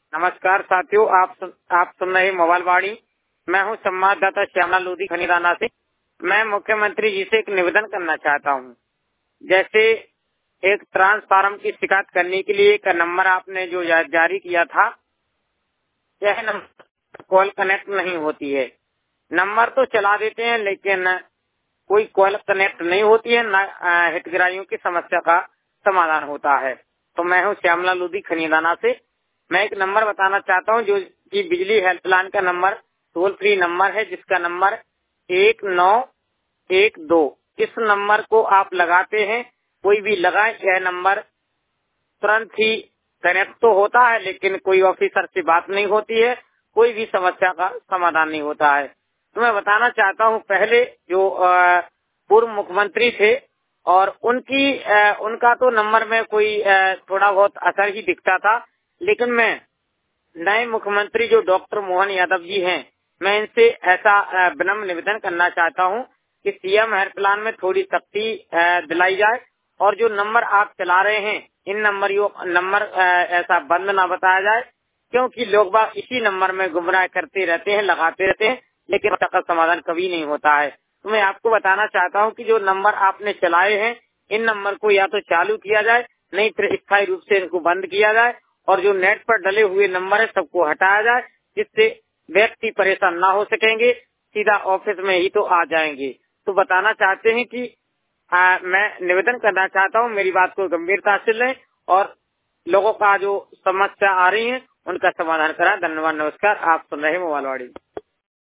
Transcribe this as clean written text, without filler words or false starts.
नमस्कार साथियों, आप सुन रहे मोबाइल वाणी। मैं हूं संवाददाता श्यामलाल लोधी खनीराना से। मैं मुख्यमंत्री जी से एक निवेदन करना चाहता हूं। जैसे एक ट्रांसफार्मर की शिकायत करने के लिए एक नंबर आपने जो जारी किया था, यह नंबर कॉल कनेक्ट नहीं होती है। नंबर तो चला देते हैं लेकिन कोई कॉल कनेक्ट नहीं होती है, न हितग्राहियों की समस्या का समाधान होता है। तो मैं हूं श्यामलाल लोधी खनीराना से। मैं एक नंबर बताना चाहता हूं जो कि बिजली हेल्पलाइन का नंबर टोल फ्री नंबर है, जिसका नंबर 1912। इस नंबर को आप लगाते हैं, कोई भी लगाए, यह नंबर तुरंत ही कनेक्ट तो होता है लेकिन कोई ऑफिसर से बात नहीं होती है, कोई भी समस्या का समाधान नहीं होता है। तो मैं बताना चाहता हूं, पहले जो पूर्व मुख्यमंत्री थे और उनका तो नंबर में कोई थोड़ा बहुत असर ही दिखता था, लेकिन मैं नए मुख्यमंत्री जो डॉक्टर मोहन यादव जी हैं, मैं इनसे ऐसा विनम्र निवेदन करना चाहता हूं कि सीएम हेल्पलाइन में थोड़ी सख्ती दिलाई जाए और जो नंबर आप चला रहे हैं, इन नंबर ऐसा बंद ना बताया जाए, क्योंकि लोग बाग इसी नंबर में गुमराह करते रहते हैं, लगाते रहते हैं, लेकिन उसका समाधान कभी नहीं होता है। तो मैं आपको बताना चाहता हूं कि जो नंबर आपने चलाए हैं, इन नंबर को या तो चालू किया जाए, नहीं तो स्थायी रूप से इनको बंद किया जाए और जो नेट पर डले हुए नंबर है सबको हटाया जाए, जिससे व्यक्ति परेशान ना हो सकेंगे, सीधा ऑफिस में ही तो आ जाएंगे। तो बताना चाहते हैं कि मैं निवेदन करना चाहता हूं, मेरी बात को गंभीरता से लें और लोगों का जो समस्या आ रही है उनका समाधान करा। धन्यवाद, नमस्कार। आप सुन रहे हैं मोबाइल वाणी।